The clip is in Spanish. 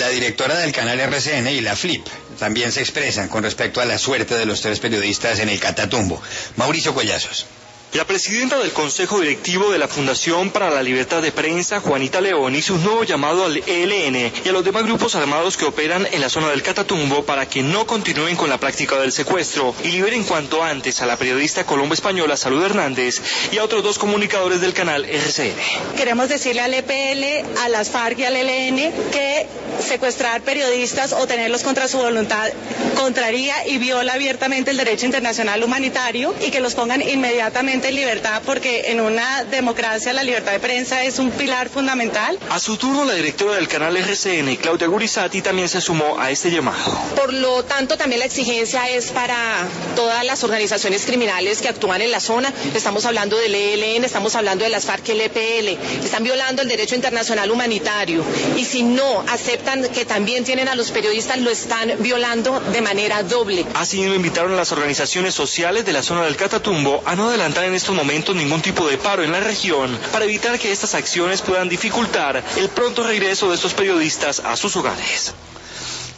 directora del canal RCN y la FLIP también se expresan con respecto a la suerte de los 3 periodistas en el Catatumbo. Mauricio Collazos. La presidenta del Consejo Directivo de la Fundación para la Libertad de Prensa, Juanita León, hizo un nuevo llamado al ELN y a los demás grupos armados que operan en la zona del Catatumbo para que no continúen con la práctica del secuestro y liberen cuanto antes a la periodista colombo-española Salud Hernández y a otros 2 comunicadores del canal RCN. Queremos decirle al EPL, a las FARC y al ELN que secuestrar periodistas o tenerlos contra su voluntad contraría y viola abiertamente el derecho internacional humanitario y que los pongan inmediatamente en libertad, porque en una democracia la libertad de prensa es un pilar fundamental. A su turno, la directora del canal RCN, Claudia Gurizati, también se sumó a este llamado. Por lo tanto, también la exigencia es para todas las organizaciones criminales que actúan en la zona. Estamos hablando del ELN, estamos hablando de las FARC y el EPL. Están violando el derecho internacional humanitario y si no aceptan que también tienen a los periodistas, lo están violando de manera doble. Asimismo, invitaron a las organizaciones sociales de la zona del Catatumbo a no adelantar en estos momentos ningún tipo de paro en la región para evitar que estas acciones puedan dificultar el pronto regreso de estos periodistas a sus hogares.